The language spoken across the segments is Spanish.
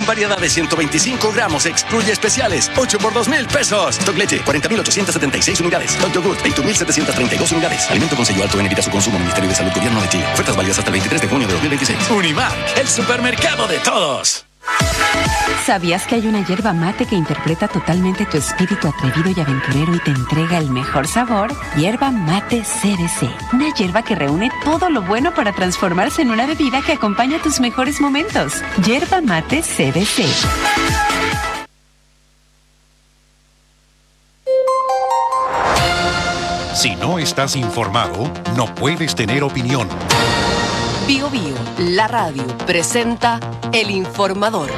variedad de 125 gramos, excluye especiales, 8 por 2,000 pesos. Stock leche, 40.876 unidades. Stock yogurt, 21.732 unidades. Alimento con sello alto en evita su consumo. Ministerio de Salud, Gobierno de Chile. Ofertas válidas hasta el 23 de junio de 2026. Unimark, el supermercado de todos. ¿Sabías que hay una yerba mate que interpreta totalmente tu espíritu atrevido y aventurero y te entrega el mejor sabor? Yerba mate CBC. Una yerba que reúne todo lo bueno para transformarse en una bebida que acompaña tus mejores momentos. Yerba mate CBC. Si no estás informado, no puedes tener opinión. Bio Bio, la radio, presenta El Informador.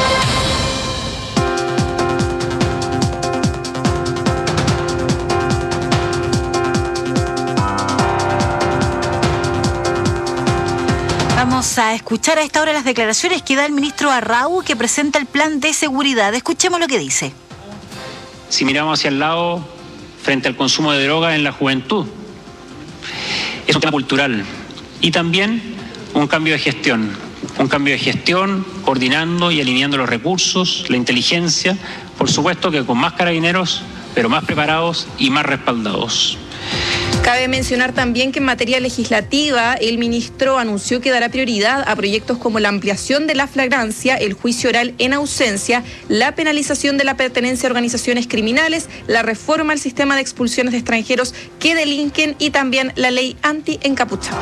Vamos a escuchar a esta hora las declaraciones que da el ministro Arrau, que presenta el plan de seguridad. Escuchemos lo que dice. Si miramos hacia el lado, frente al consumo de drogas en la juventud, es un tema cultural y también un cambio de gestión, coordinando y alineando los recursos, la inteligencia, por supuesto que con más carabineros, pero más preparados y más respaldados. Cabe mencionar también que en materia legislativa el ministro anunció que dará prioridad a proyectos como la ampliación de la flagrancia, el juicio oral en ausencia, la penalización de la pertenencia a organizaciones criminales, la reforma al sistema de expulsiones de extranjeros que delinquen y también la ley anti-encapuchados.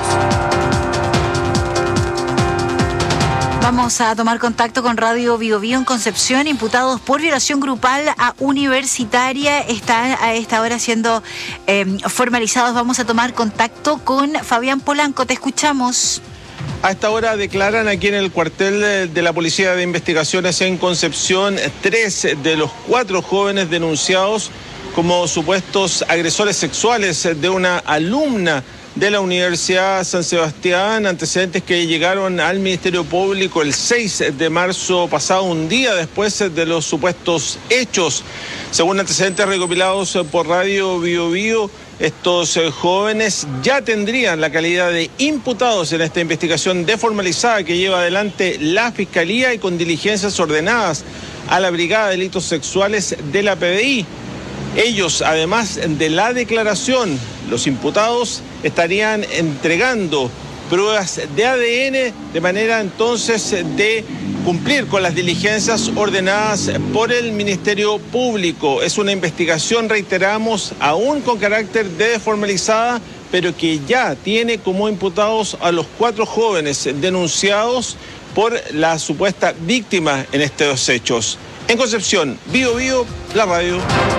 Vamos a tomar contacto con Radio Bio Bio en Concepción. Imputados por violación grupal a universitaria están a esta hora siendo formalizados. Vamos a tomar contacto con Fabián Polanco. Te escuchamos. A esta hora declaran aquí en el cuartel de la Policía de Investigaciones en Concepción 3 de los 4 jóvenes denunciados como supuestos agresores sexuales de una alumna de la Universidad San Sebastián, antecedentes que llegaron al Ministerio Público el 6 de marzo pasado, un día después de los supuestos hechos. Según antecedentes recopilados por Radio Bio Bio, estos jóvenes ya tendrían la calidad de imputados en esta investigación desformalizada que lleva adelante la Fiscalía y con diligencias ordenadas a la Brigada de Delitos Sexuales de la PDI. Ellos, además de la declaración, los imputados estarían entregando pruebas de ADN de manera entonces de cumplir con las diligencias ordenadas por el Ministerio Público. Es una investigación, reiteramos, aún con carácter de desformalizada, pero que ya tiene como imputados a los 4 jóvenes denunciados por la supuesta víctima en estos hechos. En Concepción, Bio Bio, la radio.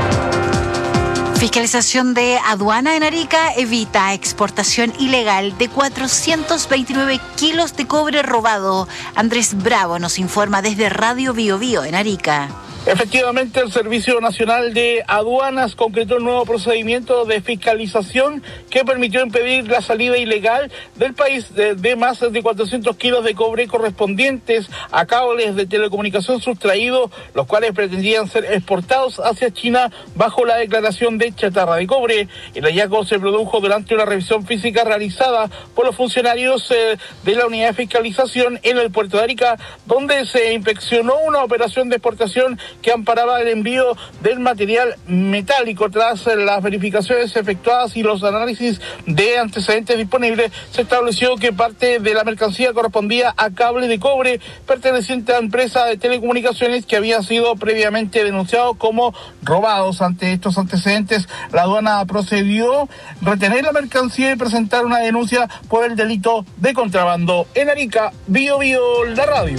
Fiscalización de aduana en Arica evita exportación ilegal de 429 kilos de cobre robado. Andrés Bravo nos informa desde Radio Bio Bio en Arica. Efectivamente, el Servicio Nacional de Aduanas concretó un nuevo procedimiento de fiscalización que permitió impedir la salida ilegal del país de más de 400 kilos de cobre correspondientes a cables de telecomunicación sustraídos, los cuales pretendían ser exportados hacia China bajo la declaración de chatarra de cobre. El hallazgo se produjo durante una revisión física realizada por los funcionarios de la unidad de fiscalización en el puerto de Arica, donde se inspeccionó una operación de exportación que amparaba el envío del material metálico. Tras las verificaciones efectuadas y los análisis de antecedentes disponibles, se estableció que parte de la mercancía correspondía a cable de cobre perteneciente a la empresa de telecomunicaciones que habían sido previamente denunciados como robados. Ante estos antecedentes, la aduana procedió a retener la mercancía y presentar una denuncia por el delito de contrabando. En Arica, Bio Bio, la radio.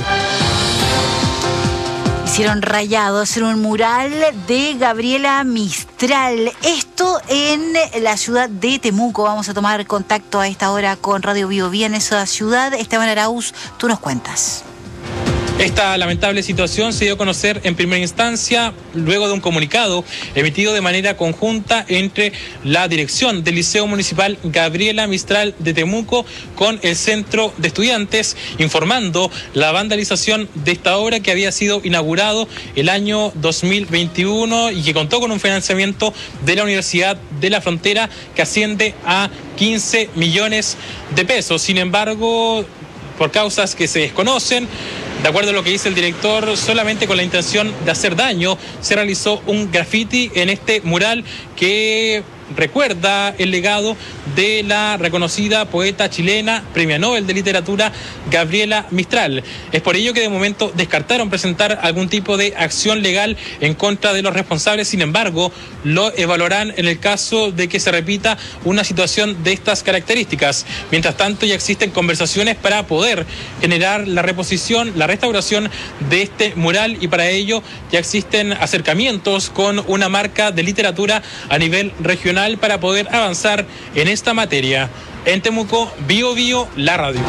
Hicieron rayados en un mural de Gabriela Mistral. Esto en la ciudad de Temuco. Vamos a tomar contacto a esta hora con Radio Bio Bio en esa ciudad. Esteban Arauz, tú nos cuentas. Esta lamentable situación se dio a conocer en primera instancia luego de un comunicado emitido de manera conjunta entre la dirección del Liceo Municipal Gabriela Mistral de Temuco con el Centro de Estudiantes, informando la vandalización de esta obra que había sido inaugurado el año 2021 y que contó con un financiamiento de la Universidad de la Frontera que asciende a 15 millones de pesos. Sin embargo, por causas que se desconocen, De acuerdo a lo que dice el director, solamente con la intención de hacer daño, se realizó un graffiti en este mural que recuerda el legado de la reconocida poeta chilena, premio Nobel de Literatura, Gabriela Mistral. Es por ello que de momento descartaron presentar algún tipo de acción legal en contra de los responsables. Sin embargo, lo evaluarán en el caso de que se repita una situación de estas características. Mientras tanto, ya existen conversaciones para poder generar la reposición, la restauración de este mural, y para ello ya existen acercamientos con una marca de literatura a nivel regional para poder avanzar en esta materia. En Temuco, Bio Bio, la radio.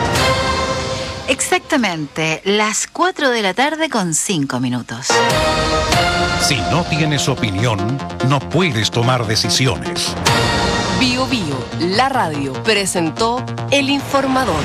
Exactamente, las 4 de la tarde con 5 minutos. Si no tienes opinión, no puedes tomar decisiones. Bio Bio, la radio, presentó El Informador.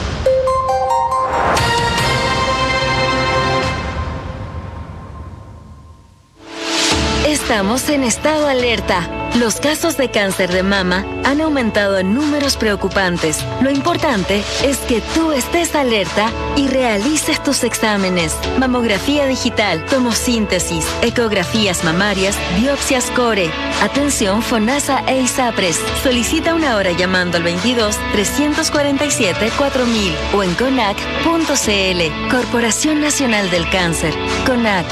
Estamos en estado alerta. Los casos de cáncer de mama han aumentado en números preocupantes. Lo importante es que tú estés alerta y realices tus exámenes. Mamografía digital, tomosíntesis, ecografías mamarias, biopsias core. Atención FONASA e ISAPRES. Solicita una hora llamando al 22-347-4000 o en CONAC.cl. Corporación Nacional del Cáncer. CONAC.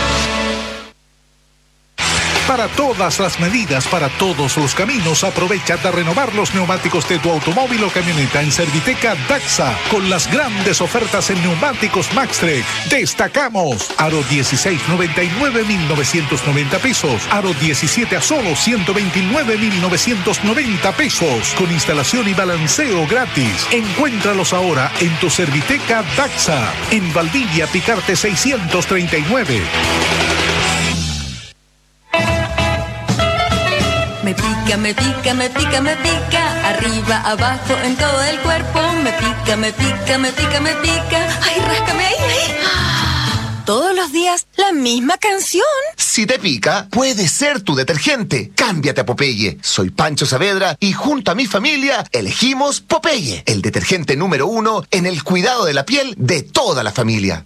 Para todas las medidas, para todos los caminos, aprovecha de renovar los neumáticos de tu automóvil o camioneta en Serviteca Daxa, con las grandes ofertas en neumáticos Maxtrek. Destacamos aro 16, 99.990 pesos, aro 17 a solo 129.990 pesos, con instalación y balanceo gratis. Encuéntralos ahora en tu Serviteca Daxa, en Valdivia, Picarte 639. Me pica, me pica, me pica, me pica, arriba, abajo, en todo el cuerpo. Me pica, me pica, me pica, me pica. Ay, ráscame ahí, ahí. Todos los días la misma canción. Si te pica, puede ser tu detergente. Cámbiate a Popeye. Soy Pancho Saavedra y junto a mi familia elegimos Popeye, el detergente número 1 en el cuidado de la piel de toda la familia.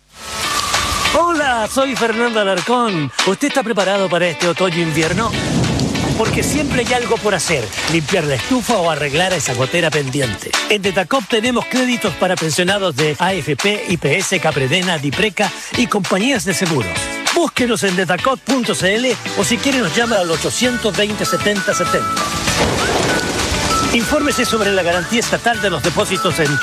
Hola, soy Fernando Alarcón. ¿Usted está preparado para este otoño-invierno? Porque siempre hay algo por hacer, limpiar la estufa o arreglar esa gotera pendiente. En Detacop tenemos créditos para pensionados de AFP, IPS, Capredena, Dipreca y compañías de seguros. Búsquenos en detacop.cl o si quiere nos llama al 820-7070. Infórmese sobre la garantía estatal de los depósitos en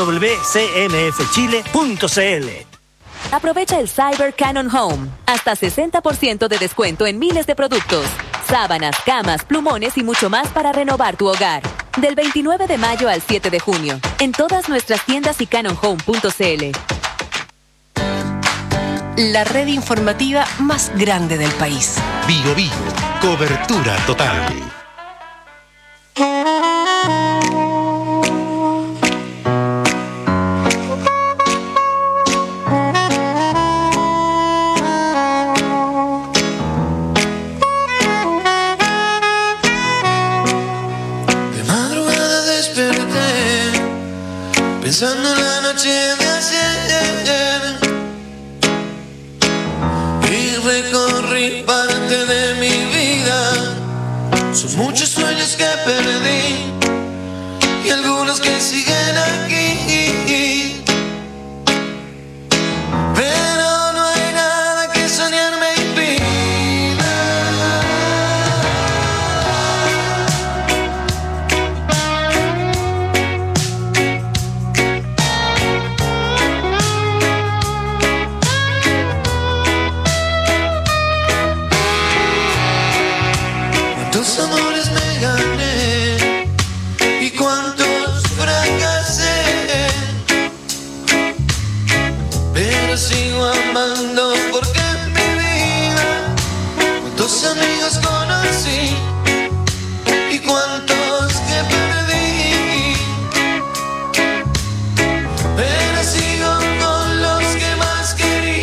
www.cmfchile.cl. Aprovecha el Cyber Canon Home. Hasta 60% de descuento en miles de productos. Sábanas, camas, plumones y mucho más para renovar tu hogar. Del 29 de mayo al 7 de junio. En todas nuestras tiendas y canonhome.cl. La red informativa más grande del país. Bio Bio, cobertura total. Pensando en la noche de ayer y recorrí parte de mi vida. Son muchos sueños que perdí y algunos que siguen aquí, pero no hay nada que soñar me impida. Cuántos amores me gané y cuántos fracasé, pero sigo amando porque es mi vida. Cuántos amigos conocí y cuántos que perdí, pero sigo con los que más quería.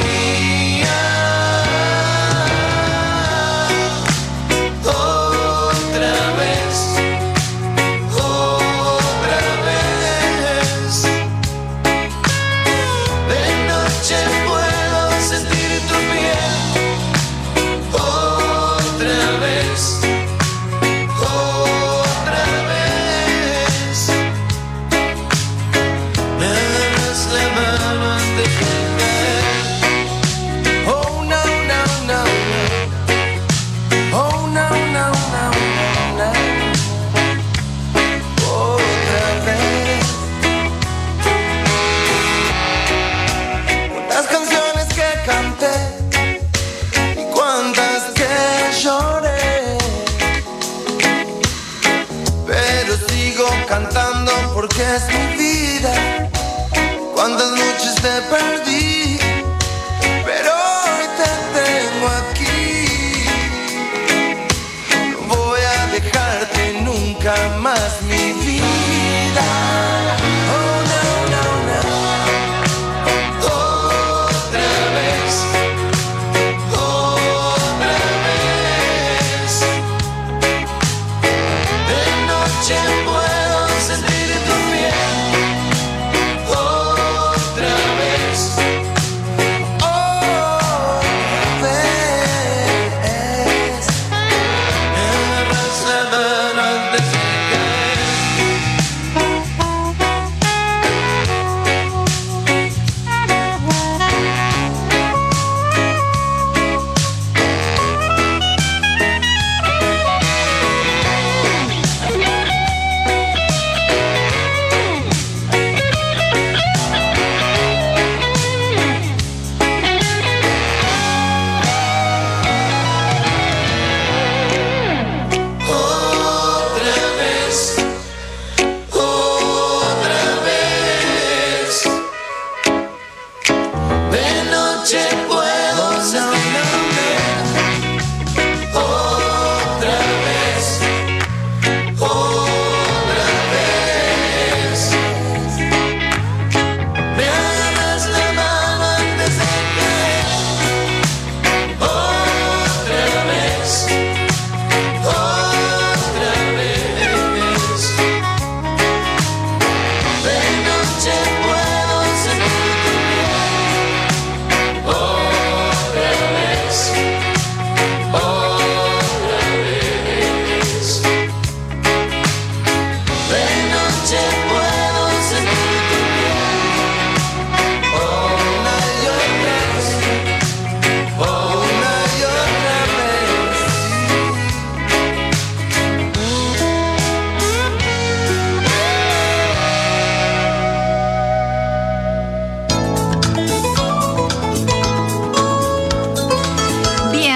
Otra vez,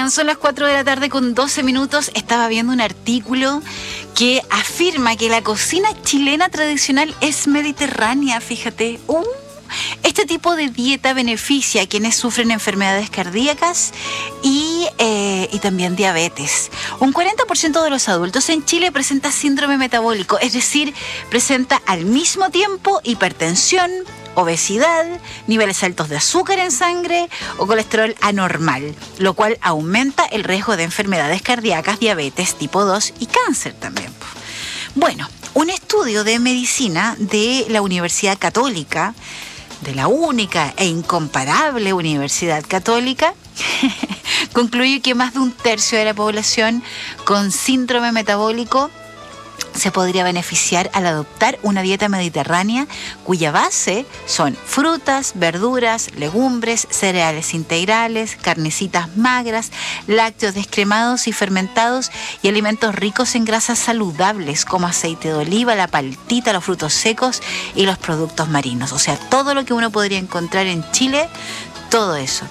Bueno, son las 4 de la tarde con 12 minutos. Estaba viendo un artículo que afirma que la cocina chilena tradicional es mediterránea, fíjate. Este tipo de dieta beneficia a quienes sufren enfermedades cardíacas y también diabetes. Un 40% de los adultos en Chile presenta síndrome metabólico, es decir, presenta al mismo tiempo hipertensión, obesidad, niveles altos de azúcar en sangre o colesterol anormal, lo cual aumenta el riesgo de enfermedades cardíacas, diabetes tipo 2 y cáncer también. Bueno, un estudio de medicina de la Universidad Católica, de la única e incomparable Universidad Católica, concluye que más de un tercio de la población con síndrome metabólico se podría beneficiar al adoptar una dieta mediterránea cuya base son frutas, verduras, legumbres, cereales integrales, carnecitas magras, lácteos descremados y fermentados y alimentos ricos en grasas saludables como aceite de oliva, la paltita, los frutos secos y los productos marinos. O sea, todo lo que uno podría encontrar en Chile, todo eso.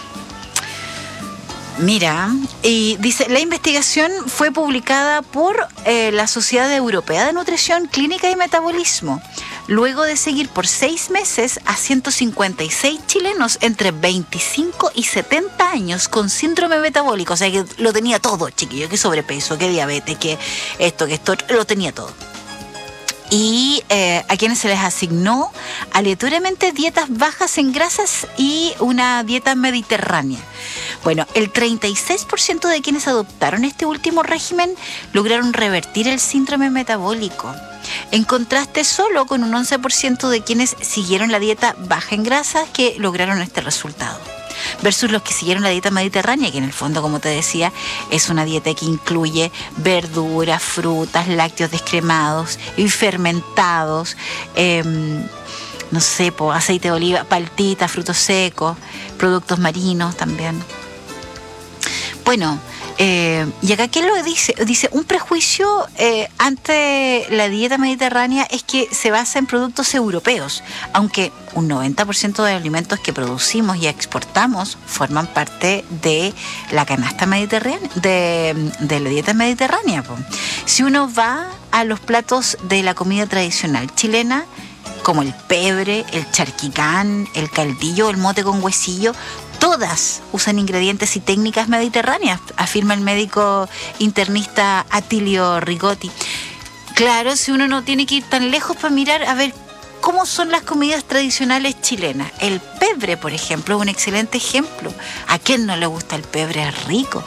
Mira, y dice, la investigación fue publicada por la Sociedad Europea de Nutrición Clínica y Metabolismo, luego de seguir por 6 meses a 156 chilenos entre 25 y 70 años con síndrome metabólico, o sea que lo tenía todo, chiquillo, que sobrepeso, que diabetes, que esto, lo tenía todo. Y a quienes se les asignó aleatoriamente dietas bajas en grasas y una dieta mediterránea. Bueno, el 36% de quienes adoptaron este último régimen lograron revertir el síndrome metabólico, en contraste solo con un 11% de quienes siguieron la dieta baja en grasas que lograron este resultado, versus los que siguieron la dieta mediterránea, que en el fondo, como te decía, es una dieta que incluye verduras, frutas, lácteos descremados y fermentados, no sé, aceite de oliva, paltita, frutos secos, productos marinos también. Bueno, y acá, ¿qué lo dice? Dice, un prejuicio ante la dieta mediterránea es que se basa en productos europeos, aunque un 90% de los alimentos que producimos y exportamos forman parte de la canasta mediterránea, de la dieta mediterránea. Si uno va a los platos de la comida tradicional chilena, como el pebre, el charquicán, el caldillo, el mote con huesillo, todas usan ingredientes y técnicas mediterráneas, afirma el médico internista Atilio Rigotti. Claro, si uno no tiene que ir tan lejos para mirar a ver cómo son las comidas tradicionales chilenas. El pebre, por ejemplo, es un excelente ejemplo. ¿A quién no le gusta el pebre? Es rico.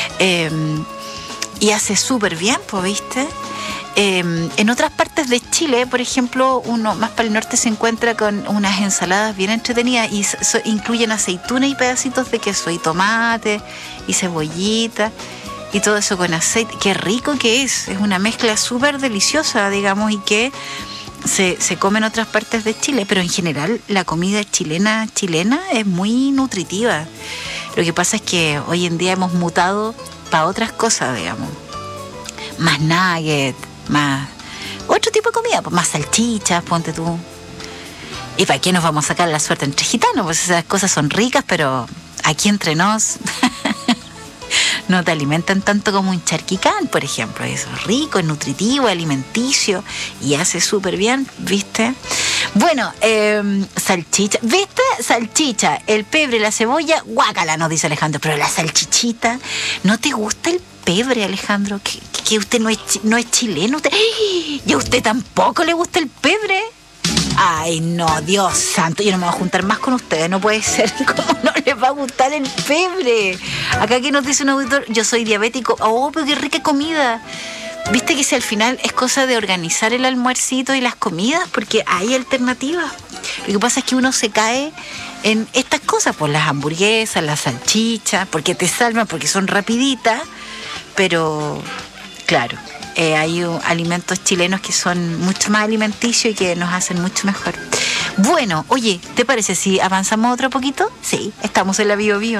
Y hace súper bien, ¿viste? En otras partes de Chile, por ejemplo, uno más para el norte se encuentra con unas ensaladas bien entretenidas y incluyen aceituna y pedacitos de queso y tomate y cebollita y todo eso con aceite. Qué rico que es una mezcla súper deliciosa, digamos, y que se come en otras partes de Chile, pero en general la comida chilena es muy nutritiva. Lo que pasa es que hoy en día hemos mutado para otras cosas, digamos, más nuggets, más otro tipo de comida, pues más salchichas, ponte tú. ¿Y para qué nos vamos a sacar la suerte entre gitanos? Pues esas cosas son ricas, pero aquí entre nos no te alimentan tanto como un charquicán, por ejemplo. Eso es rico, es nutritivo, alimenticio y hace súper bien, ¿viste? Bueno, salchicha, ¿viste? Salchicha, el pebre, la cebolla, guácala, nos dice Alejandro, pero la salchichita, ¿no te gusta el pebre, Alejandro? Que usted no es chileno. ¿Y a usted tampoco le gusta el pebre? Ay, no, Dios santo, yo no me voy a juntar más con ustedes, no puede ser. ¿Cómo no les va a gustar el pebre? Acá que nos dice un auditor, yo soy diabético. Oh, pero qué rica comida. Viste que si al final es cosa de organizar el almuercito y las comidas, porque hay alternativas. Lo que pasa es que uno se cae en estas cosas, pues las hamburguesas, las salchichas, porque te salvan, porque son rapiditas, pero claro, hay alimentos chilenos que son mucho más alimenticios y que nos hacen mucho mejor. Bueno, oye, ¿te parece si avanzamos otro poquito? Sí, estamos en la Bio Bio.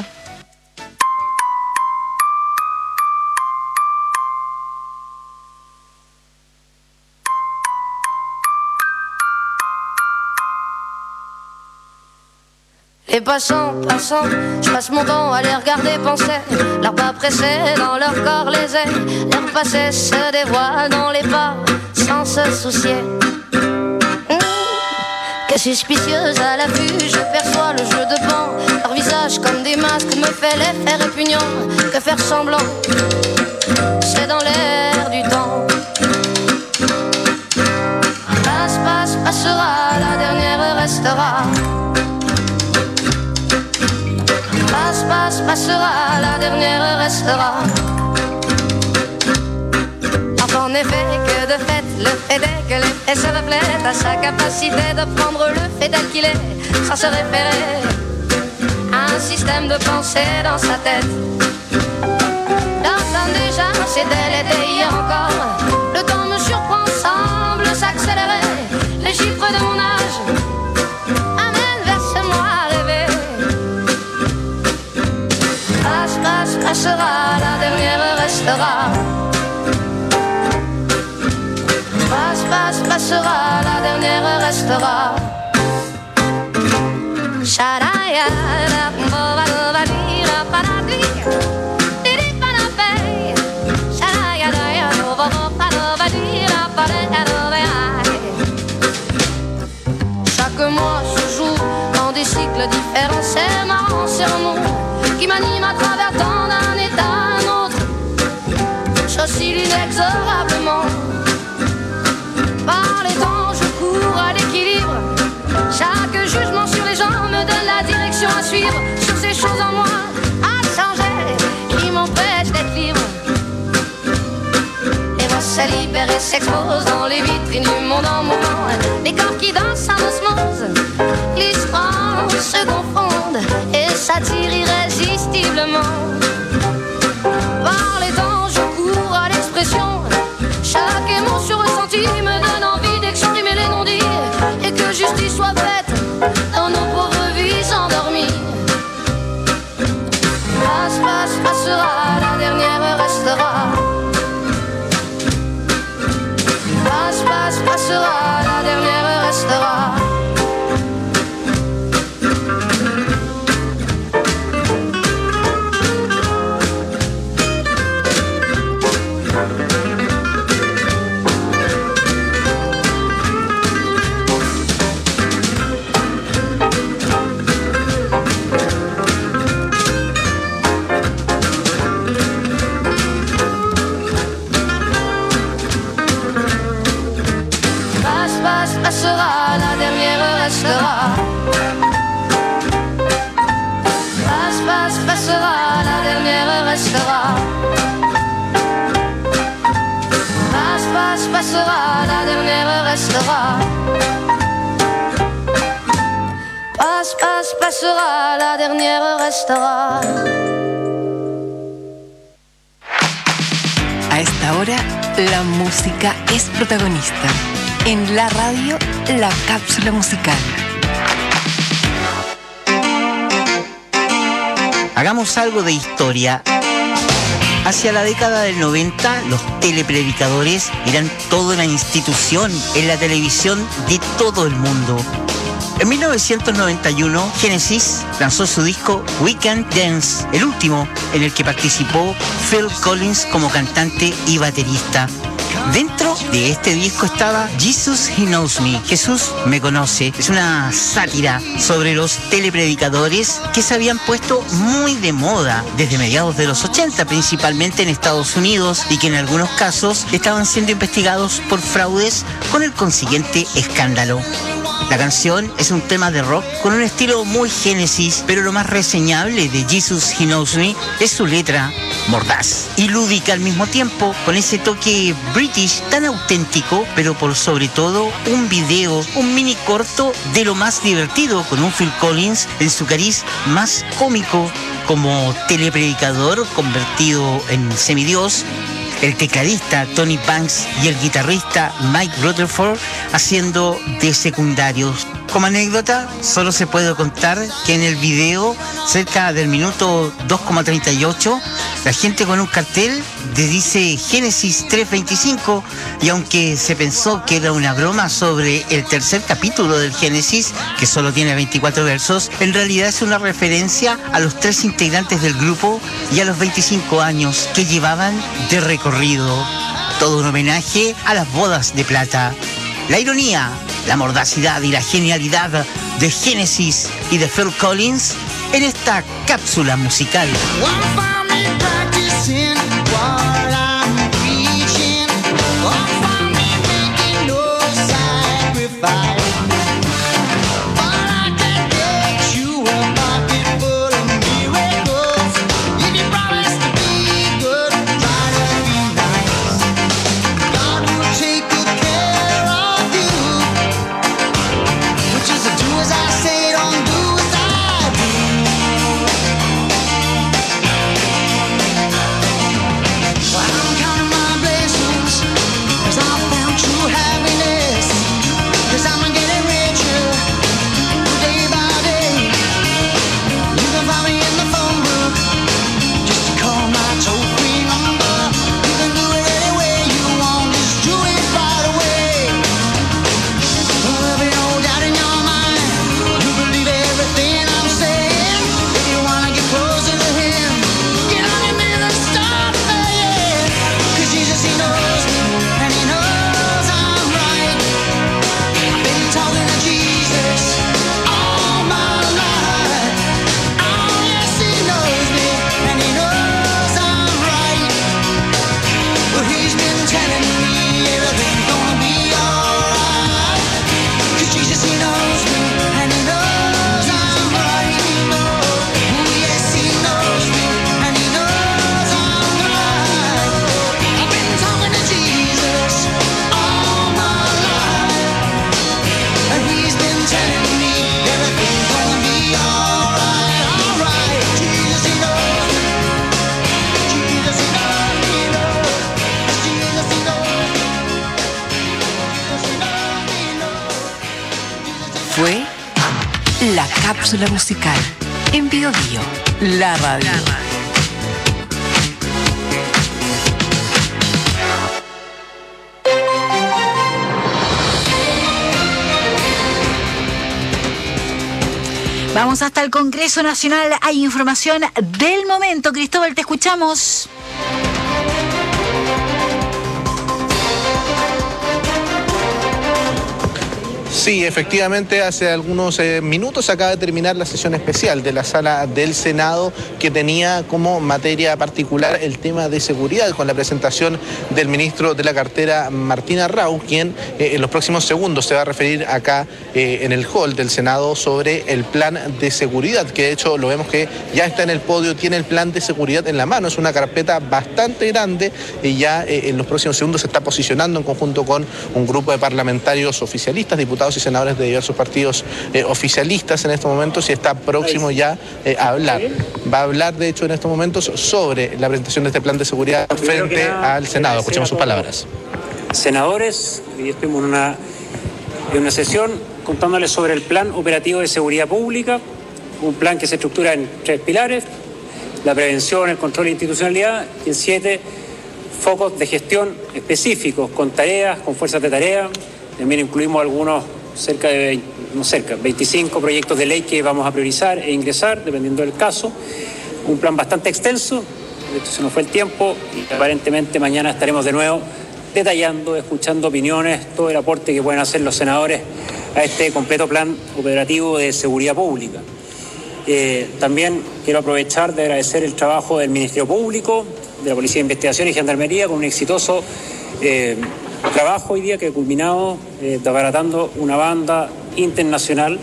Et passant, je passe mon temps à les regarder penser. Leurs pas pressés dans leur corps les ailes. Leur passé se dévoile dans les pas sans se soucier. Que suspicieuse à la vue, je perçois le jeu de pan. Leur visage comme des masques me fait l'effet répugnant. Que faire semblant, c'est dans l'air du temps. Passe, passera, la dernière restera. Passe, passera, la dernière restera. En effet, que de fait, le fait est que l'effet se reflète à sa capacité de prendre le fait tel qu'il est, sans se référer à un système de pensée dans sa tête. L'entame déjà, c'était l'été hier encore. Le temps me surprend, semble s'accélérer. Les chiffres de mon âge amènent vers ce moi rêvé. Passe, passera, la dernière restera. Passe, passera, la dernière restera. Chaque mois se joue dans des cycles différents. C'est marrant, c'est l'amour qui m'anime à travers tant d'un état à un autre. J'oscille inexorablement. Par les temps, je cours à l'équilibre. Chaque jugement sur les gens me donne la direction à suivre. Sur ces choses en moi à changer qui m'empêchent d'être libre. Les voix se libèrent et s'exposent dans les vitrines du monde en mouvement. Les corps qui dansent en osmose, l'histoire se confondent et s'attirent irrésistiblement. Par les temps, je cours à l'expression. Chaque émotion ressentie me donne envie d'exprimer les non-dits. Et que justice soit faite dans nos pauvres vies endormies. Passe, passera, la dernière restera. Passe, passera, la dernière restera. Passera, la dernière restera. Passera, la dernière restera. Passera, la dernière restera. Passera, la dernière restera. A esta hora, la música es protagonista. En la radio, la cápsula musical. Hagamos algo de historia. Hacia la década del 90, los telepredicadores eran toda una institución en la televisión de todo el mundo. En 1991, Genesis lanzó su disco We Can Dance, el último en el que participó Phil Collins como cantante y baterista. Dentro de este disco estaba Jesus He Knows Me, Jesús me conoce. Es una sátira sobre los telepredicadores que se habían puesto muy de moda desde mediados de los 80, principalmente en Estados Unidos, y que en algunos casos estaban siendo investigados por fraudes con el consiguiente escándalo. La canción es un tema de rock con un estilo muy Genesis, pero lo más reseñable de Jesus He Knows Me es su letra mordaz y lúdica al mismo tiempo, con ese toque british tan auténtico, pero por sobre todo un video, un mini corto de lo más divertido, con un Phil Collins en su cariz más cómico como telepredicador convertido en semidios, el tecladista Tony Banks y el guitarrista Mike Rutherford haciendo de secundarios. Como anécdota, solo se puede contar que en el video, cerca del minuto 2,38, La gente con un cartel dice Génesis 3:25, y aunque se pensó que era una broma sobre el tercer capítulo del Génesis, que solo tiene 24 versos, en realidad es una referencia a los 3 integrantes del grupo y a los 25 años que llevaban de recorrido. Todo un homenaje a las bodas de plata. La ironía, la mordacidad y la genialidad de Génesis y de Phil Collins en esta cápsula musical. Fue la cápsula musical en Bio Bio, la radio. Vamos hasta el Congreso Nacional. Hay información del momento. Cristóbal, te escuchamos. Sí, efectivamente, hace algunos minutos acaba de terminar la sesión especial de la sala del Senado, que tenía como materia particular el tema de seguridad, con la presentación del ministro de la cartera, Martín Arrau, quien en los próximos segundos se va a referir acá en el hall del Senado sobre el plan de seguridad, que de hecho lo vemos que ya está en el podio, tiene el plan de seguridad en la mano. Es una carpeta bastante grande y ya en los próximos segundos se está posicionando en conjunto con un grupo de parlamentarios oficialistas, diputados y senadores de diversos partidos oficialistas en estos momentos, y está próximo ya a hablar. Va a hablar, de hecho, en estos momentos sobre la presentación de este plan de seguridad frente al Senado. Escuchemos sus palabras. Senadores, hoy estuvimos en una sesión contándoles sobre el plan operativo de seguridad pública, un plan que se estructura en 3 pilares: la prevención, el control e institucionalidad, y en 7 focos de gestión específicos, con tareas, con fuerzas de tarea. También incluimos algunos cerca de 25 proyectos de ley que vamos a priorizar e ingresar, dependiendo del caso. Un plan bastante extenso, de hecho se nos fue el tiempo, y aparentemente mañana estaremos de nuevo detallando, escuchando opiniones, todo el aporte que pueden hacer los senadores a este completo plan operativo de seguridad pública. También quiero aprovechar de agradecer el trabajo del Ministerio Público, de la Policía de Investigación y Gendarmería, con un exitoso trabajo hoy día que ha culminado desbaratando una banda internacional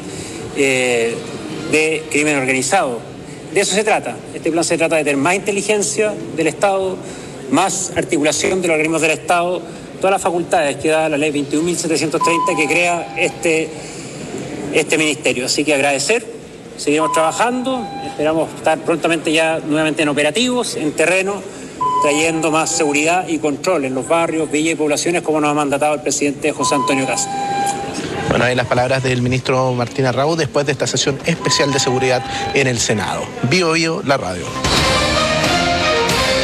de crimen organizado. De eso se trata. Este plan se trata de tener más inteligencia del Estado, más articulación de los organismos del Estado, todas las facultades que da la ley 21.730 que crea este ministerio. Así que agradecer, seguiremos trabajando, esperamos estar prontamente ya nuevamente en operativos, en terreno, trayendo más seguridad y control en los barrios, villas y poblaciones, como nos ha mandatado el presidente José Antonio Kast. Bueno, ahí las palabras del ministro Martín Arrau después de esta sesión especial de seguridad en el Senado. Bio Bio, la radio.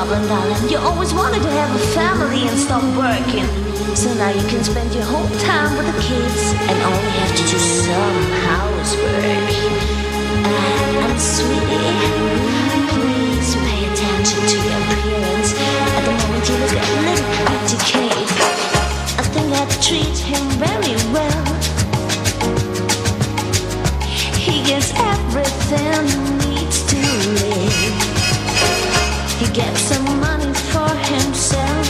darling, you always wanted to have a family and stop working. So now you can spend your whole time with the kids and only have to do some housework. And sweetie, please pay attention to your appearance. At the moment you look a little bit decayed. I think I treat him very well. He gets everything he needs to live. He gets some money for himself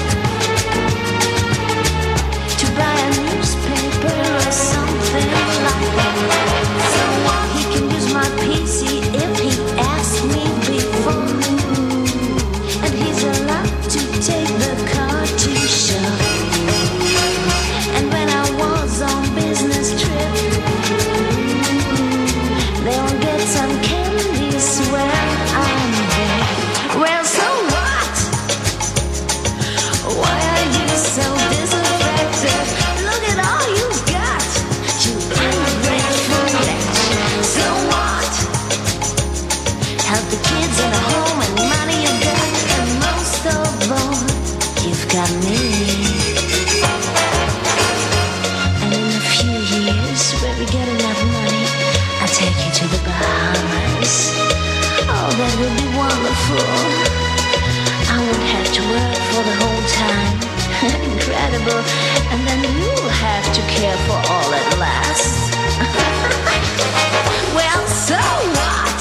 to buy a newspaper or something like that. So he can use my PC if he asks me before. And he's allowed to take the car to show. And when I was on business trip, they'll get some candies when I'm there. Well, so what? Why are you so disaffected? Look at all you've got, you ungrateful wretch. So what? Have the kids in a home and money you got, and most of all, you've got me. And in a few years, when we get enough money, I'll take you to the Bahamas. Oh, that would be wonderful. I won't have to work for the whole time. Incredible. And then you'll have to care for all at last. Well, so what?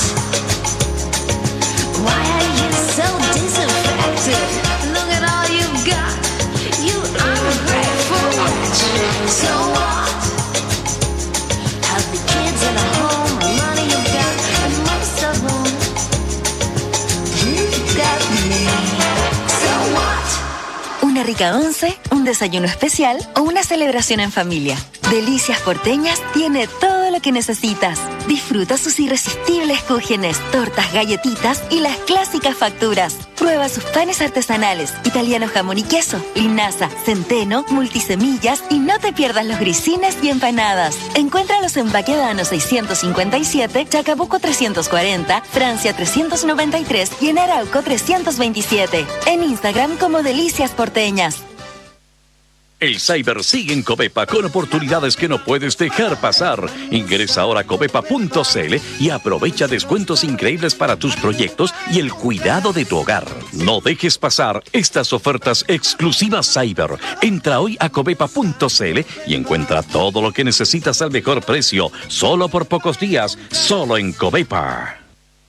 Why are you so disaffected? Look at all you've got, you ungrateful wretch. So what? Have the kids in a home, money you've got, and most of all, you've got me. So what? Una rica once, un desayuno especial o una celebración en familia. Delicias Porteñas tiene todo lo que necesitas. Disfruta sus irresistibles cúgenes, tortas, galletitas y las clásicas facturas. Prueba sus panes artesanales, italiano jamón y queso, linaza, centeno, multisemillas y no te pierdas los grisines y empanadas. Encuéntralos en Baquedano 657, Chacabuco 340, Francia 393 y en Arauco 327. En Instagram como Delicias Porteñas. El Cyber sigue en Covepa con oportunidades que no puedes dejar pasar. Ingresa ahora a covepa.cl y aprovecha descuentos increíbles para tus proyectos y el cuidado de tu hogar. No dejes pasar estas ofertas exclusivas Cyber. Entra hoy a covepa.cl y encuentra todo lo que necesitas al mejor precio. Solo por pocos días, solo en Covepa.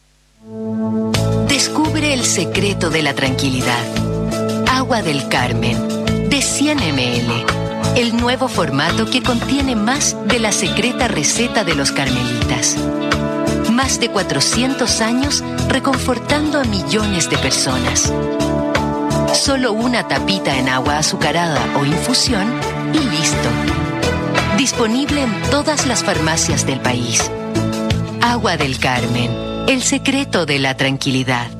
Descubre el secreto de la tranquilidad. Agua del Carmen. De 100 ml, el nuevo formato que contiene más de la secreta receta de los carmelitas. Más de 400 años reconfortando a millones de personas. Solo una tapita en agua azucarada o infusión y listo. Disponible en todas las farmacias del país. Agua del Carmen, el secreto de la tranquilidad.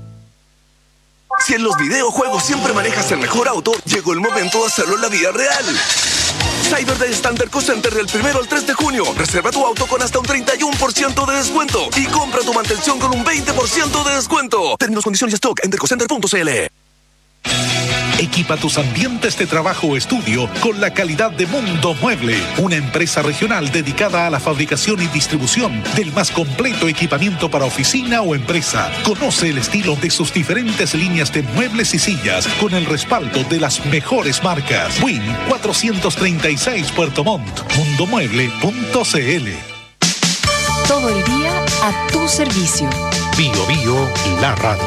Si en los videojuegos siempre manejas el mejor auto, llegó el momento de hacerlo en la vida real. Cyber Day Standard Co Center del 1 al 3 de junio. Reserva tu auto con hasta un 31% de descuento y compra tu mantención con un 20% de descuento. Términos, condiciones y stock en dercocenter.cl. Equipa tus ambientes de trabajo o estudio con la calidad de Mundo Mueble, una empresa regional dedicada a la fabricación y distribución del más completo equipamiento para oficina o empresa. Conoce el estilo de sus diferentes líneas de muebles y sillas con el respaldo de las mejores marcas. Win 436 Puerto Montt. Mundomueble.cl. Todo el día a tu servicio. Bio Bio, la radio.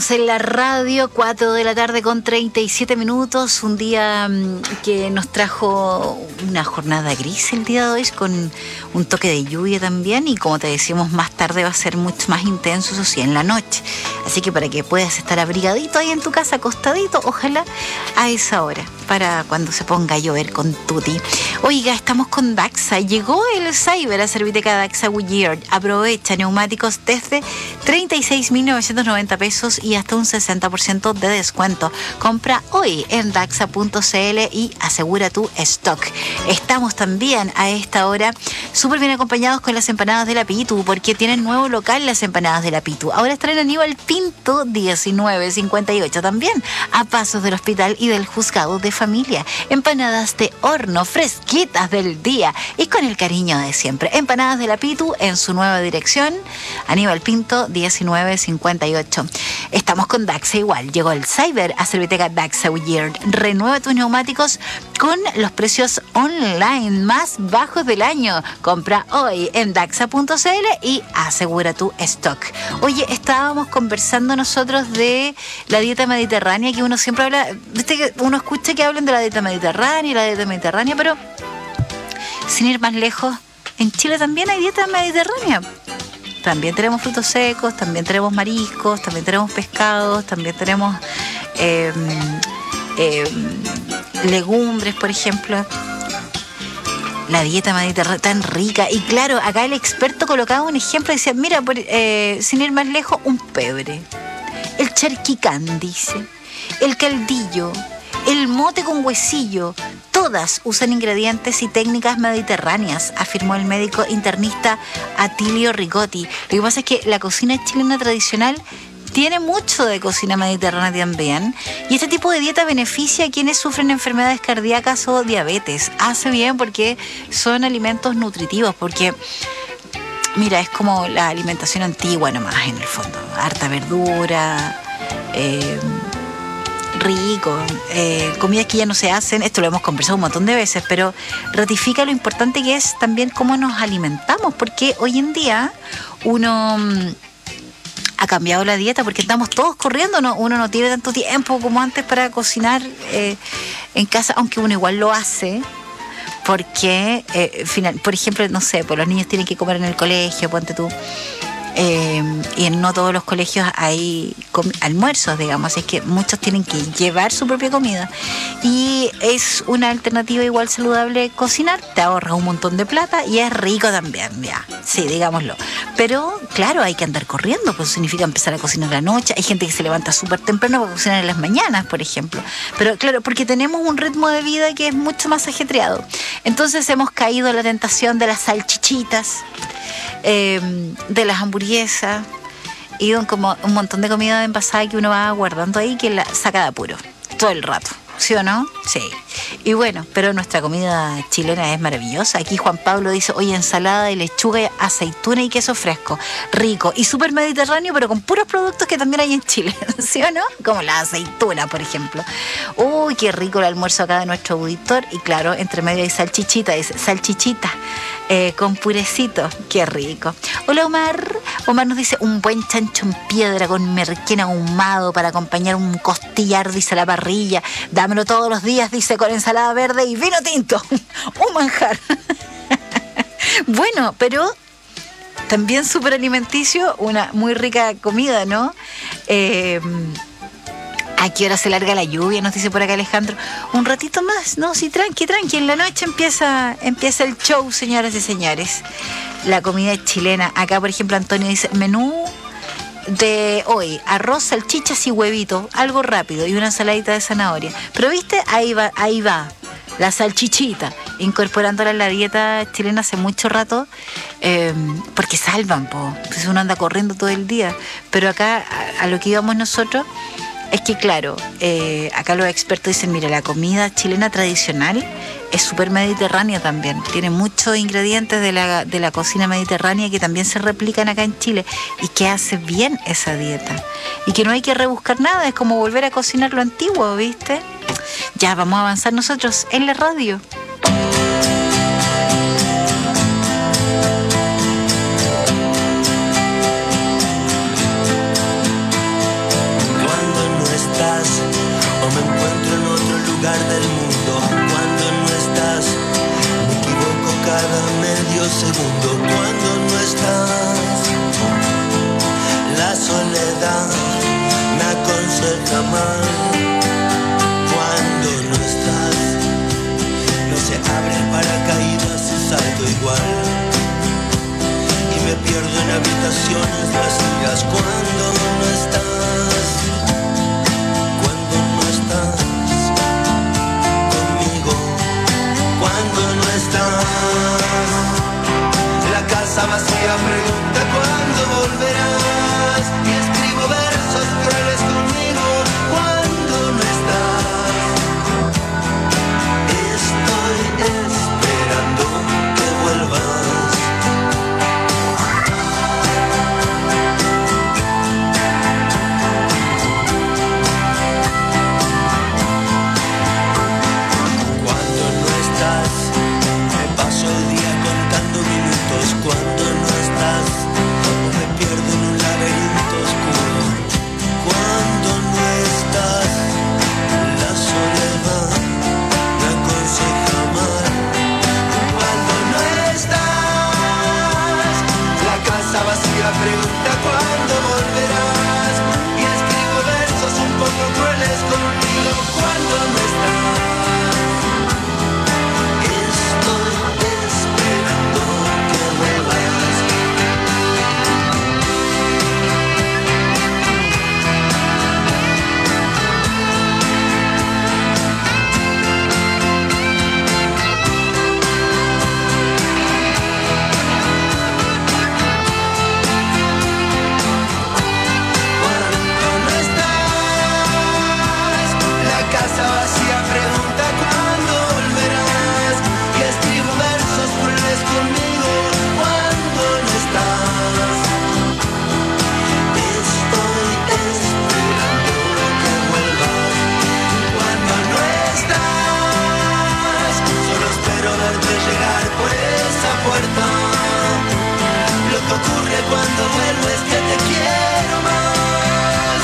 Estamos en la radio, 4 de la tarde con 37 minutos, un día que nos trajo una jornada gris el día de hoy, con un toque de lluvia también, y como te decíamos, más tarde va a ser mucho más intenso, eso sí, en la noche. Así que para que puedas estar abrigadito ahí en tu casa, acostadito, ojalá a esa hora, para cuando se ponga a llover con tuti. Oiga, estamos con Daxa, llegó el Cyber a Serviteca Daxa Goodyear. Aprovecha neumáticos desde 36.990 pesos y hasta un 60% de descuento. Compra hoy en daxa.cl y asegura tu stock. Estamos también a esta hora súper bien acompañados con las empanadas de la Pitu, porque tienen nuevo local las empanadas de la Pitu. Ahora están en Aníbal Pinto 1958, también a pasos del hospital y del juzgado de familia. Empanadas de horno, fresquitas del día y con el cariño de siempre. Empanadas de la Pitu en su nueva dirección, Aníbal Pinto 1958. Estamos con Daxa igual. Llegó el Cyber a Serviteca Daxa Goodyear. Renueva tus neumáticos con los precios online más bajos del año. Compra hoy en daxa.cl y asegura tu stock. Oye, estábamos conversando nosotros de la dieta mediterránea, que uno siempre habla, viste que uno escucha que hablan de la dieta mediterránea, pero sin ir más lejos, en Chile también hay dieta mediterránea. También tenemos frutos secos, también tenemos mariscos, también tenemos pescados, también tenemos legumbres, por ejemplo. La dieta mediterránea tan rica. Y claro, acá el experto colocaba un ejemplo y decía, mira, sin ir más lejos, un pebre, el charquicán, dice, el caldillo, el mote con huesillo, todas usan ingredientes y técnicas mediterráneas, afirmó el médico internista Atilio Rigotti. Lo que pasa es que la cocina chilena tradicional tiene mucho de cocina mediterránea también, y este tipo de dieta beneficia a quienes sufren enfermedades cardíacas o diabetes. Hace bien porque son alimentos nutritivos, porque mira, es como la alimentación antigua nomás en el fondo, harta verdura, rico, comidas que ya no se hacen. Esto lo hemos conversado un montón de veces, pero ratifica lo importante que es también cómo nos alimentamos, porque hoy en día uno ha cambiado la dieta porque estamos todos corriendo, ¿no? Uno no tiene tanto tiempo como antes para cocinar en casa, aunque uno igual lo hace, porque por ejemplo, no sé, pues los niños tienen que comer en el colegio, ponte tú. Y en no todos los colegios hay almuerzos, digamos, es que muchos tienen que llevar su propia comida, y es una alternativa igual saludable cocinar. Te ahorras un montón de plata y es rico también, ya, sí, digámoslo. Pero claro, hay que andar corriendo, pues significa empezar a cocinar la noche. Hay gente que se levanta súper temprano para cocinar en las mañanas, por ejemplo, pero claro, porque tenemos un ritmo de vida que es mucho más ajetreado. Entonces hemos caído en la tentación de las salchichitas, de las hamburguesas y como un montón de comida envasada que uno va guardando ahí, que la saca de apuro todo el rato, ¿sí o no? Sí. Y bueno, pero nuestra comida chilena es maravillosa. Aquí Juan Pablo dice, oye, ensalada de lechuga, aceituna y queso fresco, rico y súper mediterráneo, pero con puros productos que también hay en Chile, ¿sí o no? Como la aceituna, por ejemplo. Uy, qué rico el almuerzo acá de nuestro auditor. Y claro, entre medio hay salchichita, dice, salchichita con purecito, qué rico. Hola Omar. Omar nos dice, un buen chancho en piedra con merquén ahumado para acompañar un costillar, dice, a la parrilla. Dámelo todos los días, dice, con ensalada verde y vino tinto. Un manjar. Bueno, pero también súper alimenticio, una muy rica comida, ¿no? ¿A qué hora se larga la lluvia? Nos dice por acá Alejandro. Un ratito más, no, sí, tranqui. En la noche empieza el show, señoras y señores. La comida chilena. Acá, por ejemplo, Antonio dice, menú de hoy, arroz, salchichas y huevito, algo rápido, y una ensaladita de zanahoria. Pero viste, ahí va, la salchichita, incorporándola en la dieta chilena hace mucho rato, porque salvan, pues uno anda corriendo todo el día. Pero acá, a lo que íbamos nosotros, es que claro, acá los expertos dicen, mira, la comida chilena tradicional es súper mediterránea también. Tiene muchos ingredientes de la cocina mediterránea que también se replican acá en Chile y que hace bien esa dieta. Y que no hay que rebuscar nada, es como volver a cocinar lo antiguo, ¿viste? Ya, vamos a avanzar nosotros en la radio. casa vacía pregunta cuándo volverás. Y escribo versos crueles conmigo cuando no estás. Estoy esperando que vuelvas. Cuando no estás, me paso el día contando minutos. Cuando no estás, me pierdo en un laberinto oscuro. Cuando no estás, la soledad me aconseja amar. Cuando no estás, la casa vacía pregunta cuándo volverás. Y escribo versos un poco crueles conmigo cuando no estás. Estoy esperando que vuelvas. Cuando no estás, la casa vacía pregunta cuándo volverás. Y escribo versos crueles conmigo cuando no estás. Estoy esperando que vuelvas. Cuando no estás, solo espero verte llegar por esa puerta. Lo que ocurre cuando vuelvo es que te quiero más.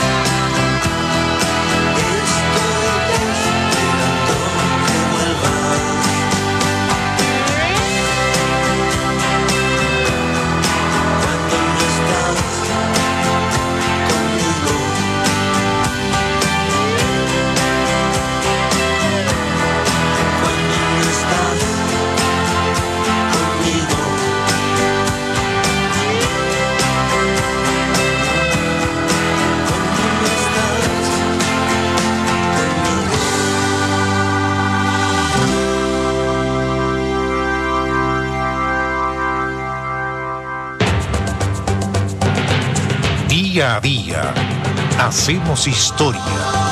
Estoy esperando que vuelvas. Cuando no estás conmigo. Cuando no estás conmigo. Cuando no estás Día a día, hacemos historia.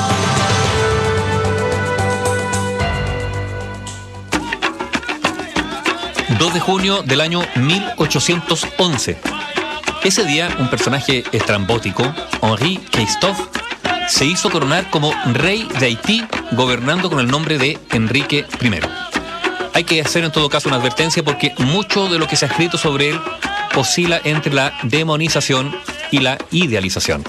...2 de junio del año 1811. Ese día, un personaje estrambótico, Henri Christophe, se hizo coronar como rey de Haití, gobernando con el nombre de Enrique I. Hay que hacer en todo caso una advertencia porque mucho de lo que se ha escrito sobre él oscila entre la demonización y la idealización.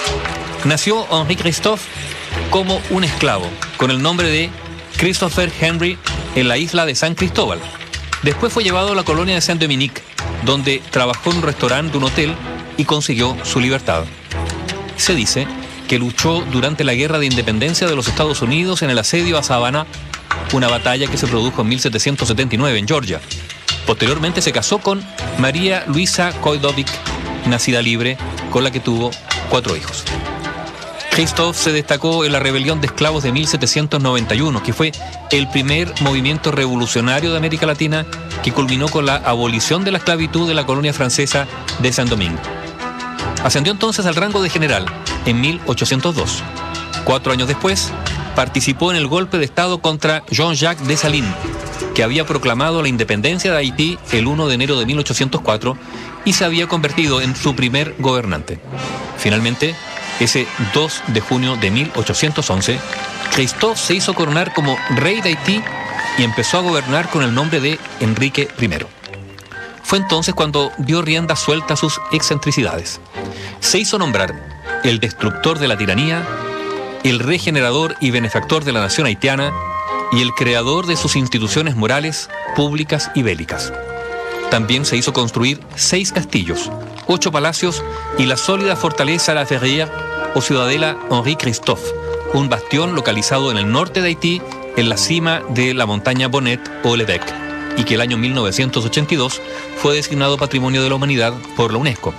Nació Henri Christophe como un esclavo, con el nombre de Christopher Henry, en la isla de San Cristóbal. Después fue llevado a la colonia de Saint-Dominique, donde trabajó en un restaurante de un hotel y consiguió su libertad. Se dice que luchó durante la Guerra de Independencia de los Estados Unidos en el asedio a Savannah, una batalla que se produjo en 1779 en Georgia. Posteriormente se casó con María Luisa Koidovic, nacida libre, con la que tuvo 4 hijos. Christophe se destacó en la rebelión de esclavos de 1791, que fue el primer movimiento revolucionario de América Latina que culminó con la abolición de la esclavitud de la colonia francesa de Saint-Domingue. Ascendió entonces al rango de general en 1802. 4 años después, participó en el golpe de Estado contra Jean-Jacques Dessalines, que había proclamado la independencia de Haití el 1 de enero de 1804 y se había convertido en su primer gobernante. Finalmente, ese 2 de junio de 1811, Christophe se hizo coronar como rey de Haití y empezó a gobernar con el nombre de Enrique I. Fue entonces cuando dio rienda suelta a sus excentricidades. Se hizo nombrar el destructor de la tiranía, el regenerador y benefactor de la nación haitiana y el creador de sus instituciones morales, públicas y bélicas. También se hizo construir 6 castillos, 8 palacios y la sólida fortaleza La Ferrière o ciudadela Henri Christophe, un bastión localizado en el norte de Haití, en la cima de la montaña Bonnet o L'évêque, y que el año 1982 fue designado Patrimonio de la Humanidad por la UNESCO.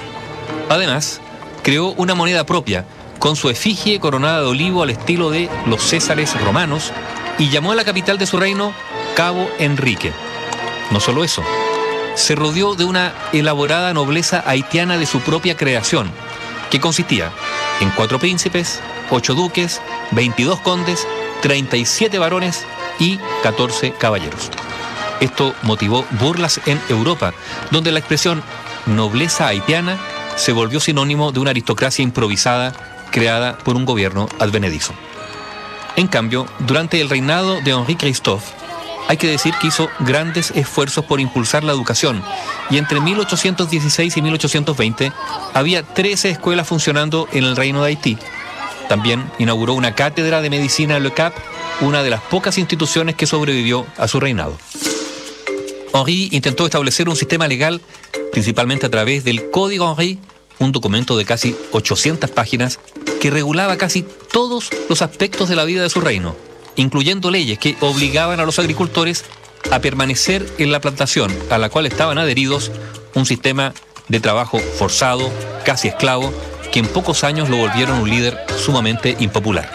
Además, creó una moneda propia, con su efigie coronada de olivo al estilo de los Césares romanos, y llamó a la capital de su reino Cabo Enrique. No solo eso, se rodeó de una elaborada nobleza haitiana de su propia creación, que consistía en 4 príncipes, 8 duques, 22 condes, 37 varones y 14 caballeros. Esto motivó burlas en Europa, donde la expresión nobleza haitiana se volvió sinónimo de una aristocracia improvisada creada por un gobierno advenedizo. En cambio, durante el reinado de Henri Christophe, hay que decir que hizo grandes esfuerzos por impulsar la educación, y entre 1816 y 1820 había 13 escuelas funcionando en el Reino de Haití. También inauguró una cátedra de medicina en Le Cap, una de las pocas instituciones que sobrevivió a su reinado. Henri intentó establecer un sistema legal, principalmente a través del Código Henri, un documento de casi 800 páginas que regulaba casi todos los aspectos de la vida de su reino, incluyendo leyes que obligaban a los agricultores a permanecer en la plantación a la cual estaban adheridos, un sistema de trabajo forzado, casi esclavo, que en pocos años lo volvieron un líder sumamente impopular.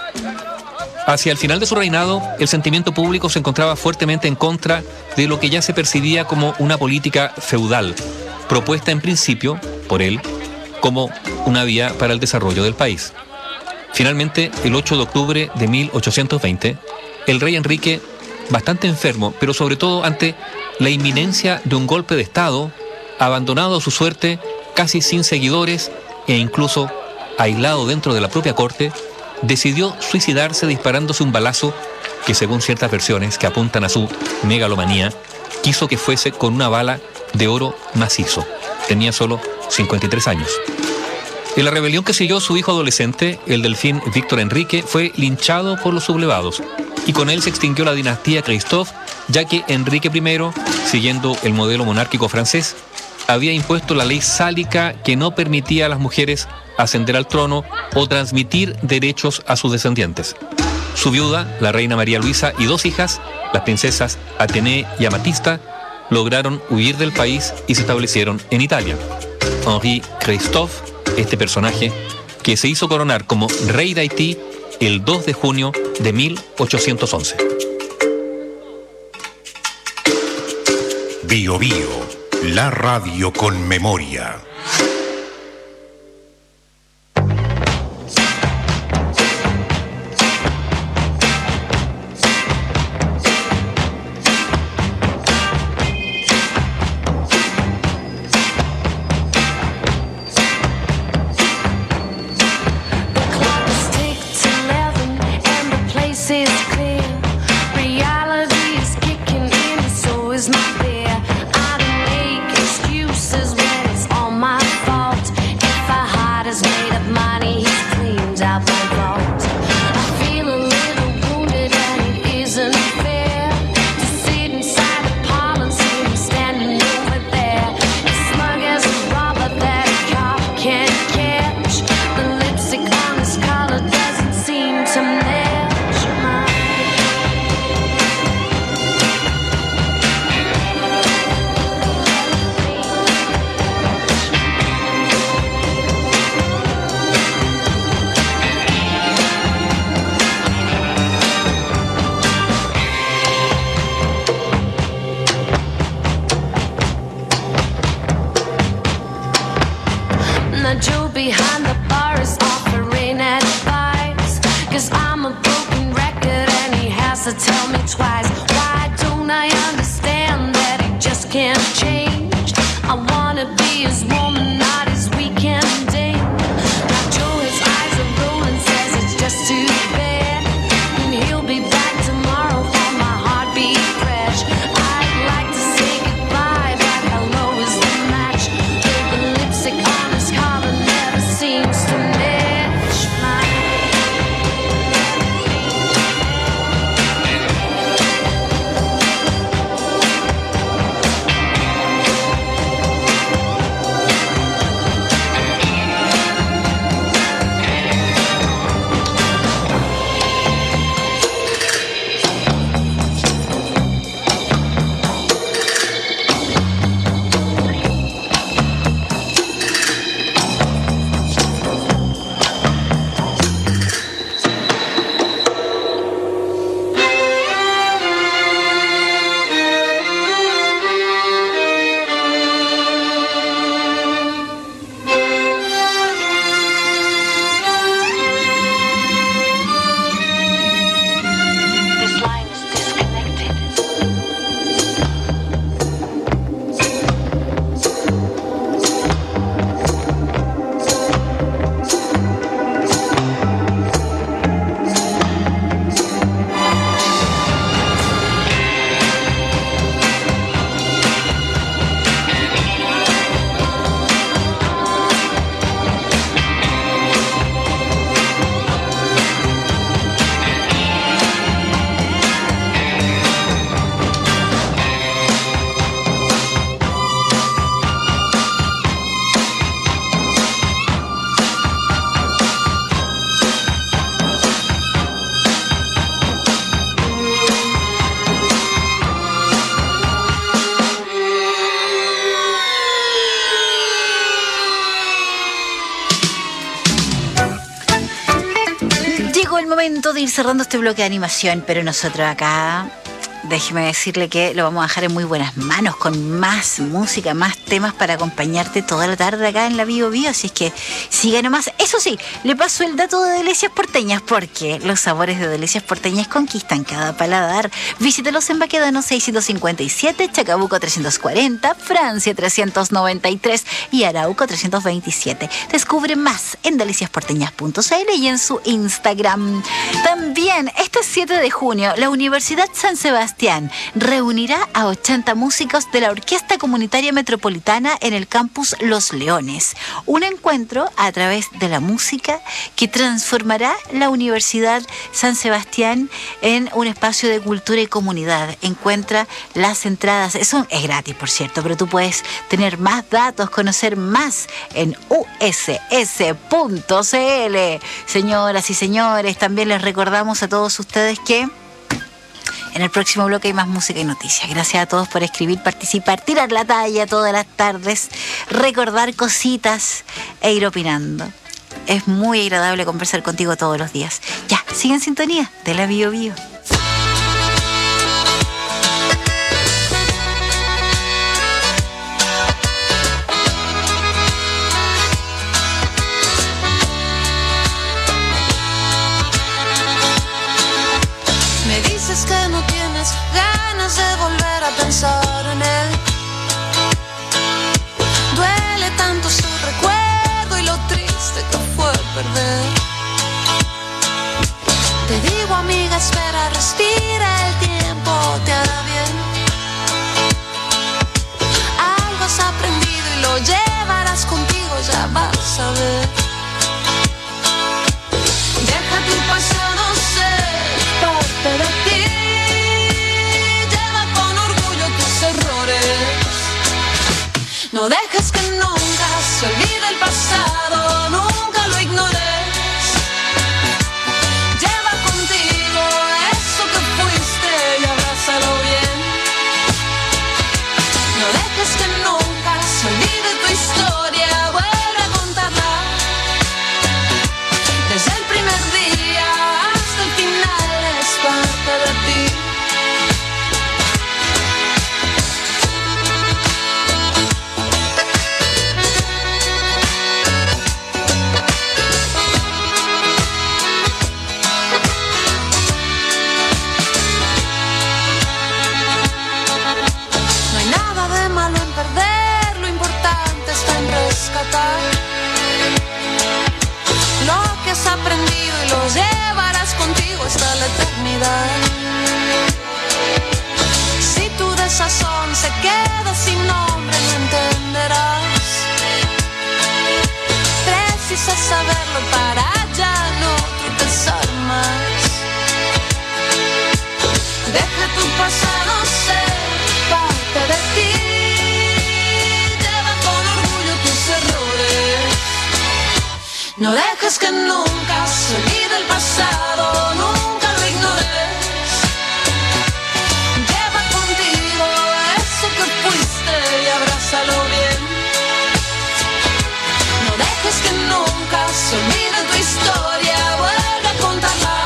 Hacia el final de su reinado, el sentimiento público se encontraba fuertemente en contra de lo que ya se percibía como una política feudal, propuesta en principio por él como una vía para el desarrollo del país. Finalmente, el 8 de octubre de 1820, el rey Enrique, bastante enfermo, pero sobre todo ante la inminencia de un golpe de Estado, abandonado a su suerte, casi sin seguidores e incluso aislado dentro de la propia corte, decidió suicidarse disparándose un balazo que, según ciertas versiones que apuntan a su megalomanía, quiso que fuese con una bala de oro macizo. Tenía solo 53 años. En la rebelión que siguió, su hijo adolescente, el delfín Víctor Enrique, fue linchado por los sublevados, y con él se extinguió la dinastía Christophe, ya que Enrique I, siguiendo el modelo monárquico francés, había impuesto la ley sálica que no permitía a las mujeres ascender al trono o transmitir derechos a sus descendientes. Su viuda, la reina María Luisa, y 2 hijas, las princesas Atenea y Amatista, lograron huir del país y se establecieron en Italia. Henri Christophe, este personaje, que se hizo coronar como rey de Haití el 2 de junio de 1811. Bio Bio, la radio con memoria. punto de ir cerrando este bloque de animación, pero nosotros acá, déjeme decirle que lo vamos a dejar en muy buenas manos, con más música, más temas para acompañarte toda la tarde acá en la Bio Bio, así es que siga nomás. Eso sí, le paso el dato de Delicias Porteñas, porque los sabores de Delicias Porteñas conquistan cada paladar. Visítelos en Baquedano 657, Chacabuco 340, Francia 393 y Arauco 327. Descubre más en deliciasporteñas.cl y en su Instagram. También, este 7 de junio, la Universidad San Sebastián reunirá a 80 músicos de la Orquesta Comunitaria Metropolitana en el campus Los Leones. Un encuentro a través de la música que transformará la Universidad San Sebastián en un espacio de cultura y comunidad. Encuentra las entradas, eso es gratis por cierto, pero tú puedes tener más datos, conocer más en uss.cl. Señoras y señores, también les recordamos a todos ustedes que en el próximo bloque hay más música y noticias. Gracias a todos por escribir, participar, tirar la talla todas las tardes, recordar cositas e ir opinando. Es muy agradable conversar contigo todos los días. Ya, sigue en sintonía de la Bio Bio. Que no tienes ganas de volver a pensar en él. Duele tanto su recuerdo y lo triste que fue perder. Te digo, amiga, espera, respira, el tiempo te hará bien. Algo has aprendido y lo llevarás contigo, ya vas a ver. Deja tu pasado ser parte de ti. No dejes que nunca se olvide el pasado, nunca lo ignores. Lleva contigo eso que fuiste y abrázalo bien. No dejes que nunca se olvide tu historia, vuelve a contarla. Desde el primer día hasta el final es parte de ti. Lo que has aprendido y lo llevarás contigo hasta la eternidad. Si tu desazón se queda sin nombre, no entenderás. Precisas saberlo para ya no tropezar más. Deja tu pasado ser parte de ti. No dejes que nunca se olvide el pasado, nunca lo ignores. Lleva contigo eso que fuiste y abrázalo bien. No dejes que nunca se olvide tu historia, vuelve a contarla.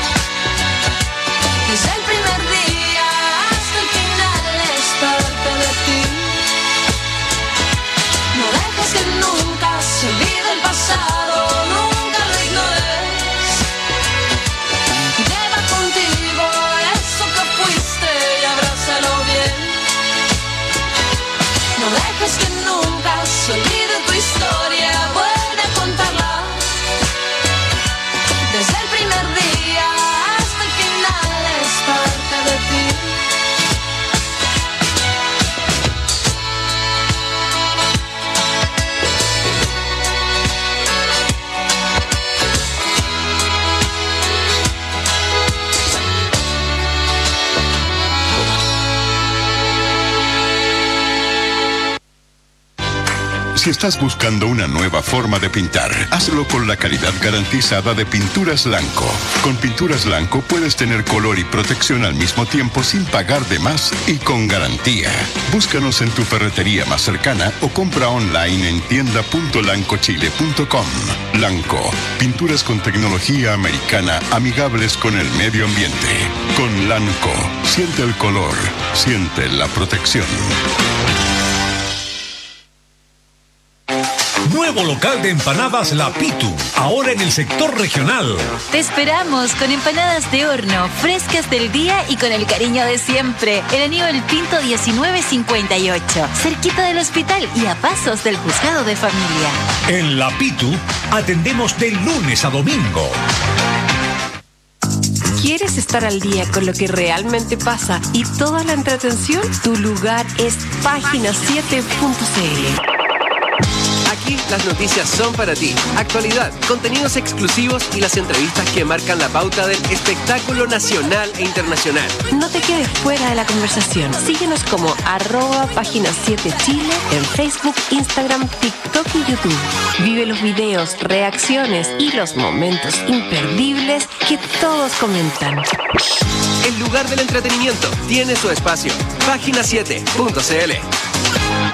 Desde el primer día hasta el final es parte de ti. No dejes que nunca se olvide el pasado. Si estás buscando una nueva forma de pintar, hazlo con la calidad garantizada de Pinturas Lanco. Con Pinturas Lanco puedes tener color y protección al mismo tiempo sin pagar de más y con garantía. Búscanos en tu ferretería más cercana o compra online en tienda.lancochile.com. Lanco, pinturas con tecnología americana amigables con el medio ambiente. Con Lanco, siente el color, siente la protección. Nuevo local de empanadas La Pitu, ahora en el sector regional. Te esperamos con empanadas de horno, frescas del día y con el cariño de siempre. En Aníbal Pinto 1958, cerquita del hospital y a pasos del juzgado de familia. En La Pitu atendemos de lunes a domingo. ¿Quieres estar al día con lo que realmente pasa y toda la entretención? Tu lugar es página7.cl. Aquí las noticias son para ti. Actualidad, contenidos exclusivos y las entrevistas que marcan la pauta del espectáculo nacional e internacional. No te quedes fuera de la conversación. Síguenos como @página7chile en Facebook, Instagram, TikTok y YouTube. Vive los videos, reacciones y los momentos imperdibles que todos comentan. El lugar del entretenimiento tiene su espacio. Página7.cl.